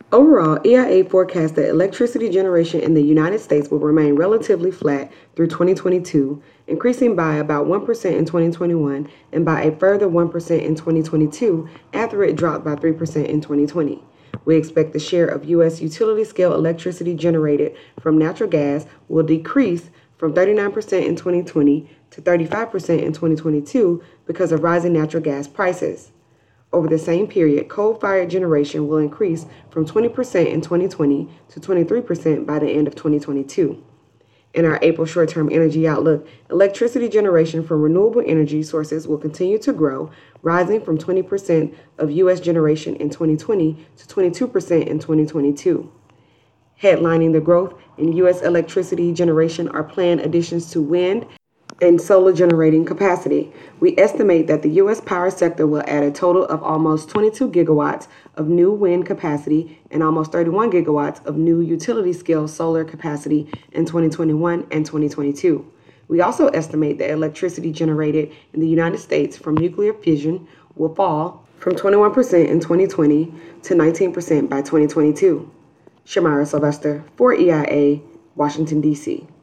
Overall, EIA forecasts that electricity generation in the United States will remain relatively flat through 2022, increasing by about 1% in 2021 and by a further 1% in 2022 after it dropped by 3% in 2020. We expect the share of U.S. utility-scale electricity generated from natural gas will decrease from 39% in 2020 to 35% in 2022 because of rising natural gas prices. Over the same period, coal-fired generation will increase from 20% in 2020 to 23% by the end of 2022. In our April short-term energy outlook, electricity generation from renewable energy sources will continue to grow, rising from 20% of U.S. generation in 2020 to 22% in 2022. Headlining the growth in U.S. electricity generation are planned additions to wind and solar generating capacity. We estimate that the U.S. power sector will add a total of almost 22 gigawatts of new wind capacity and almost 31 gigawatts of new utility-scale solar capacity in 2021 and 2022. We also estimate that electricity generated in the United States from nuclear fission will fall from 21% in 2020 to 19% by 2022. Shamira Sylvester for EIA, Washington, D.C.